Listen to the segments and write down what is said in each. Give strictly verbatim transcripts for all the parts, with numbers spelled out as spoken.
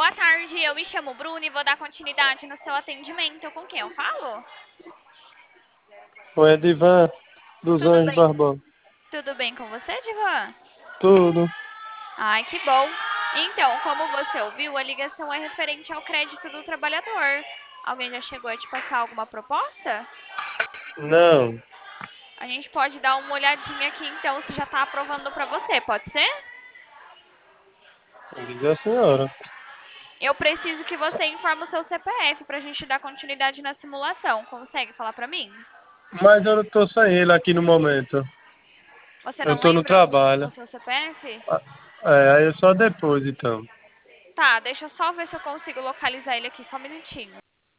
Boa tarde, eu me chamo Bruno e vou dar continuidade no seu atendimento. Com quem eu falo? O Edivan dos Tudo Anjos bem? Barbosa. Tudo bem com você, Divan? Tudo. Ai, que bom. Então, como você ouviu, a ligação é referente ao crédito do trabalhador. Alguém já chegou a te passar alguma proposta? Não, A gente pode dar uma olhadinha aqui então se já está aprovando para você, pode ser? diz a senhora. Eu preciso que você informe o seu C P F para a gente dar continuidade na simulação. Consegue falar para mim? Mas eu não tô sem ele aqui no momento. Você Eu não tô no lembra trabalho. o seu C P F? Ah, É, aí é só depois, então. Tá, deixa eu só ver se eu consigo localizar ele aqui, só um minutinho.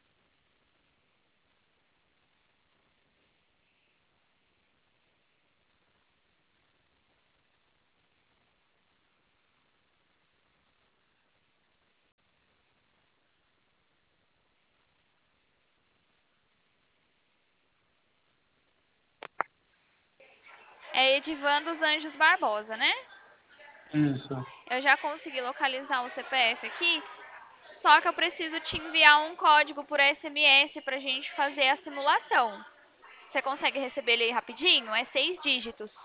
É Edivan dos Anjos Barbosa, né? Isso. Eu já consegui localizar o C P F aqui, só que eu preciso te enviar um código por S M S pra gente fazer a simulação. Você consegue receber ele aí rapidinho? É seis dígitos.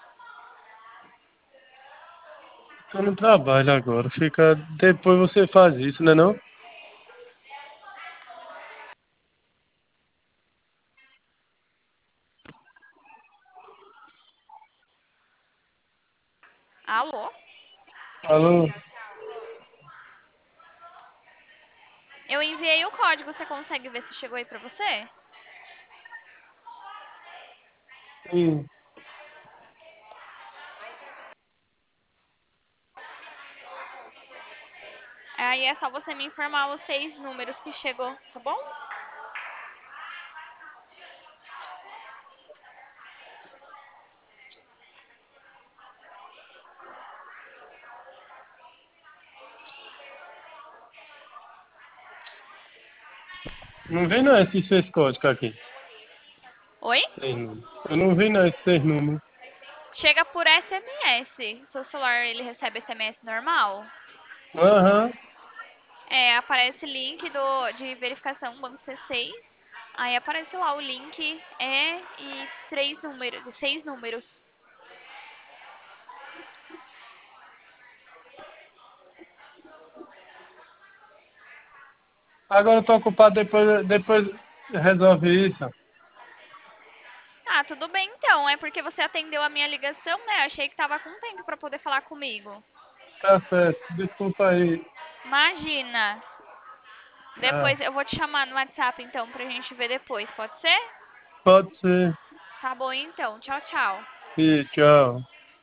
Tô no trabalho agora. Fica. Depois você faz isso, né não? Alô? Alô? Eu enviei o código, você consegue ver se chegou aí pra você? Sim. Aí é só você me informar os seis números que chegou, tá bom? Não vem não esses seis códigos aqui. Oi? Seis números. Eu não vi não esses seis números. Chega por S M S. Seu celular ele recebe S M S normal? Aham. É, aparece link do, de verificação banco C seis. Aí aparece lá o link é e três números, seis números. Agora eu tô ocupado, depois, depois resolve isso. Ah, tudo bem então. É porque você atendeu a minha ligação, né? Achei que tava com tempo para poder falar comigo. Tá certo. Desculpa aí. Imagina. Ah, Depois eu vou te chamar no WhatsApp então pra gente ver depois, pode ser? pode ser. Tá bom então. Tchau, tchau. E tchau.